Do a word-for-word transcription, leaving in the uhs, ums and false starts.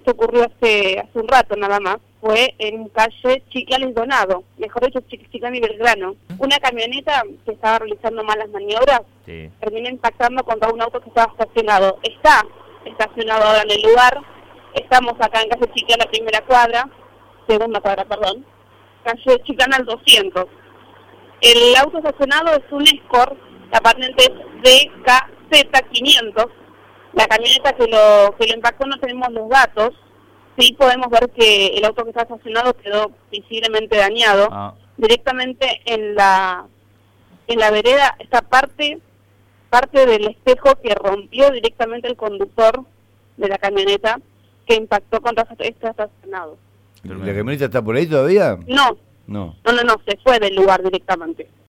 esto ocurrió hace, hace un rato nada más, fue en calle Chiclana y Donado, mejor dicho, Chiclana y Belgrano. Una camioneta que estaba realizando malas maniobras Sí. terminó impactando contra un auto que estaba estacionado. Está estacionado ahora en el lugar. Estamos acá en calle Chiclana, primera cuadra, segunda cuadra, perdón, calle Chiclana al doscientos. El auto estacionado es un Escort, la patente es D K Z quinientos. La camioneta que lo que lo impactó no tenemos los datos. Sí podemos ver que el auto que está estacionado quedó visiblemente dañado. Ah. Directamente en la en la vereda está parte parte del espejo que rompió directamente el conductor de la camioneta que impactó contra este estacionado. ¿La camioneta está por ahí todavía? No, No. no, no, no, se fue del lugar directamente.